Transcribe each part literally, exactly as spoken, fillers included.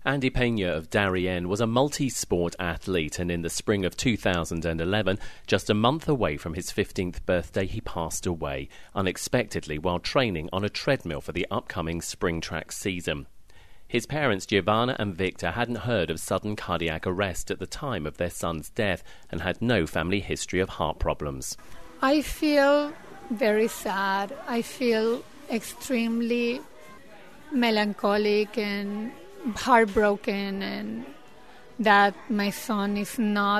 Andy Pena of Darien was a multi-sport athlete, and in the spring of two thousand eleven, just a month away from his fifteenth birthday, he passed away, unexpectedly while training on a treadmill for the upcoming spring track season. His parents, Giovanna and Victor, hadn't heard of sudden cardiac arrest at the time of their son's death and had no family history of heart problems. I feel very sad. I feel extremely melancholic and heartbroken, and that my son is not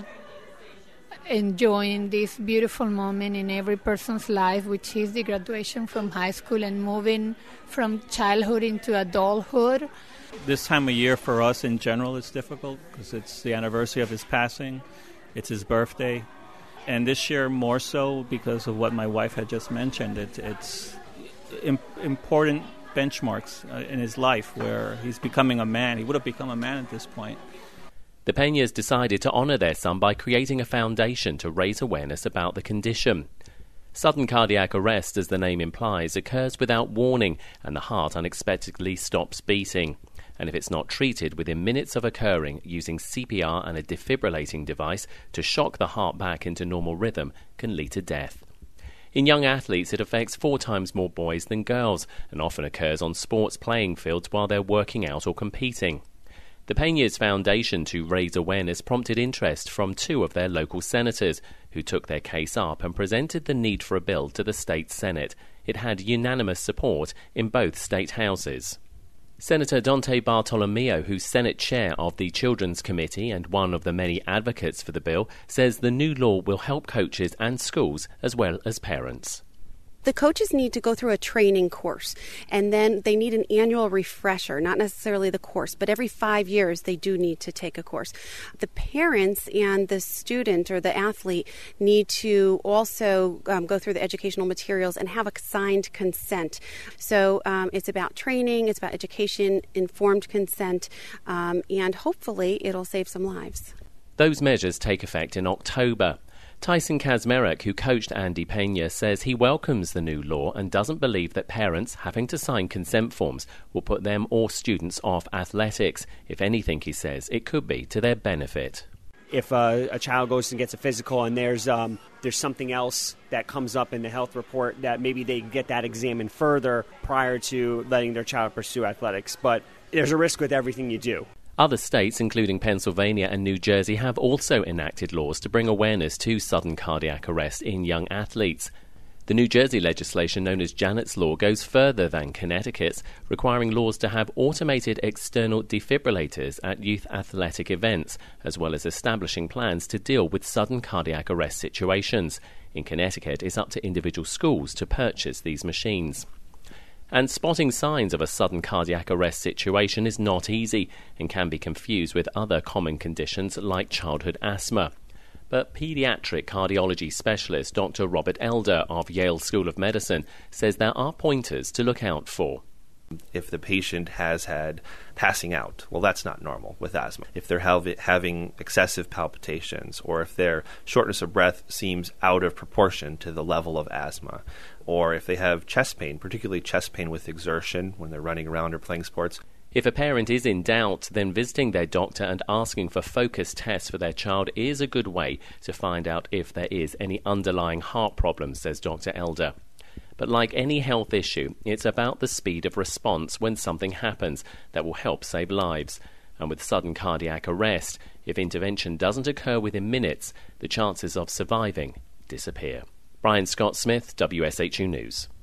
enjoying this beautiful moment in every person's life, which is the graduation from high school and moving from childhood into adulthood. This time of year for us in general is difficult because it's the anniversary of his passing. It's his birthday. And this year more so because of what my wife had just mentioned. It, it's im- important benchmarks uh, in his life where he's becoming a man. He would have become a man at this point. The Peñas decided to honour their son by creating a foundation to raise awareness about the condition. Sudden cardiac arrest, as the name implies, occurs without warning and the heart unexpectedly stops beating. And if it's not treated within minutes of occurring, using C P R and a defibrillating device to shock the heart back into normal rhythm can lead to death. In young athletes, it affects four times more boys than girls and often occurs on sports playing fields while they're working out or competing. The Peñas Foundation to raise awareness prompted interest from two of their local senators, who took their case up and presented the need for a bill to the state Senate. It had unanimous support in both state houses. Senator Dante Bartolomeo, who's Senate chair of the Children's Committee and one of the many advocates for the bill, says the new law will help coaches and schools as well as parents. The coaches need to go through a training course, and then they need an annual refresher, not necessarily the course, but every five years they do need to take a course. The parents and the student or the athlete need to also um, go through the educational materials and have a signed consent. So um, it's about training, it's about education, informed consent, um, and hopefully it'll save some lives. Those measures take effect in October. Tyson Kazmarek, who coached Andy Pena, says he welcomes the new law and doesn't believe that parents having to sign consent forms will put them or students off athletics. If anything, he says, it could be to their benefit. If uh, a child goes and gets a physical and there's um, there's something else that comes up in the health report, that maybe they get that examined further prior to letting their child pursue athletics. But there's a risk with everything you do. Other states, including Pennsylvania and New Jersey, have also enacted laws to bring awareness to sudden cardiac arrest in young athletes. The New Jersey legislation, known as Janet's Law, goes further than Connecticut's, requiring laws to have automated external defibrillators at youth athletic events, as well as establishing plans to deal with sudden cardiac arrest situations. In Connecticut, it's up to individual schools to purchase these machines. And spotting signs of a sudden cardiac arrest situation is not easy and can be confused with other common conditions like childhood asthma. But paediatric cardiology specialist Doctor Robert Elder of Yale School of Medicine says there are pointers to look out for. If the patient has had passing out, well, that's not normal with asthma. If they're have, having excessive palpitations, or if their shortness of breath seems out of proportion to the level of asthma, or if they have chest pain, particularly chest pain with exertion when they're running around or playing sports. If a parent is in doubt, then visiting their doctor and asking for focused tests for their child is a good way to find out if there is any underlying heart problems, says Doctor Elder. But like any health issue, it's about the speed of response when something happens that will help save lives. And with sudden cardiac arrest, if intervention doesn't occur within minutes, the chances of surviving disappear. Brian Scott Smith, W S H U News.